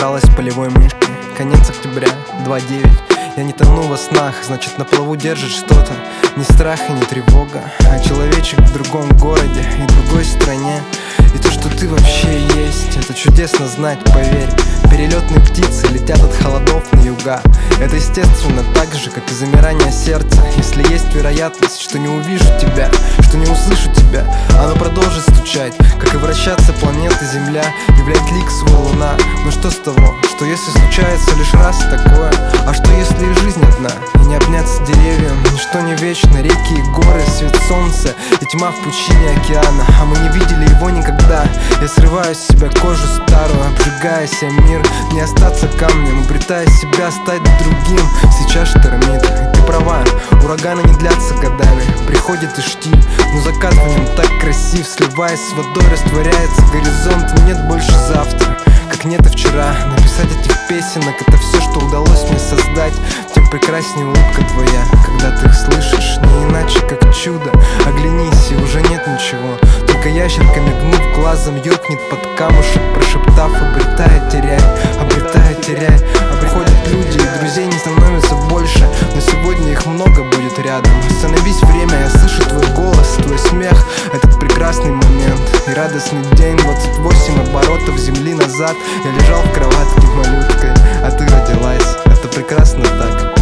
Мчалась полевой мышкой, конец октября, 2:09. Я не тону во снах, значит на плаву держит что-то. Ни страх и ни тревога, а человечек в другом городе и другой стране. И то, что ты вообще есть, это чудесно знать, поверь. Перелетные птицы летят от холодов на юга. Это естественно так же, как и замирание сердца. Если есть вероятность, что не увижу тебя, что не услышу тебя, оно продолжит стучать, как и вращаться планета Земля, являть лик свой луна. Но что с того, что если случается лишь раз такое? А что если и жизнь одна, и не обняться деревьям? Ничто не вечно, реки и горы, свет солнца и тьма в пучине океана. А мы не видели его никогда. Я срываю с себя кожу старую, обжигая себе мир. Не остаться камнем, обретая себя, стать другим. Сейчас штормит, и ты права, ураганы не длятся годами. Приходит и штиль, но закат в нем так красив. Сливаясь с водой, растворяется горизонт, и нет больше завтра, как нет и вчера. Написать этих песенок — это все, что удалось мне создать. Тем прекраснее улыбка твоя, когда ты их слышишь. Не иначе, как чудо. Оглянись, и уже нет ничего. Только ящерка, мигнув глазом, юркнет под камушек, прошептав: обретая, теряй, обретая, теряй. Приходят люди, и друзей не становится больше, но сегодня их много будет рядом. Остановись, время, я слышу твой голос, твой смех, этот прекрасный момент и радостный день. 28 оборотов земли назад я лежал в кроватке малюткой, а ты родилась. Это прекрасно так.